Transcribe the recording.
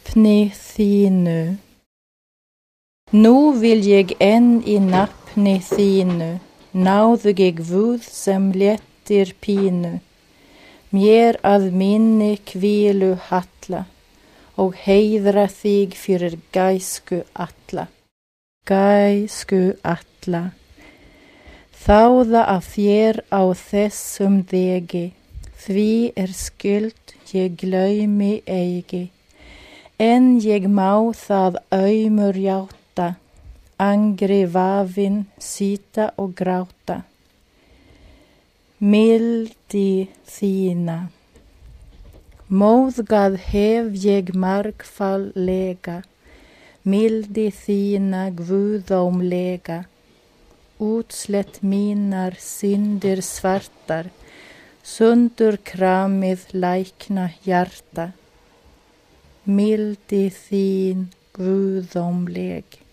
nafni þínu. Nú vil ég enn í nafni þínu, náðugi Guð sem léttir pínu, mér að minni hvílu halla og heiðra þig fyrir gæsku alla. Gæsku alla. Þáða af þér á þessum degi, því skuld ég glaumi eigi, en ég má það aumur játa, angri vafinn sýta og gráta. Mildi þína. Móðgað hef ég margfallega, mildi þína guðdómlega, útslett mínar syndir svartar, sundur kramið lækna hjarta. Mildi þín guðdómleg.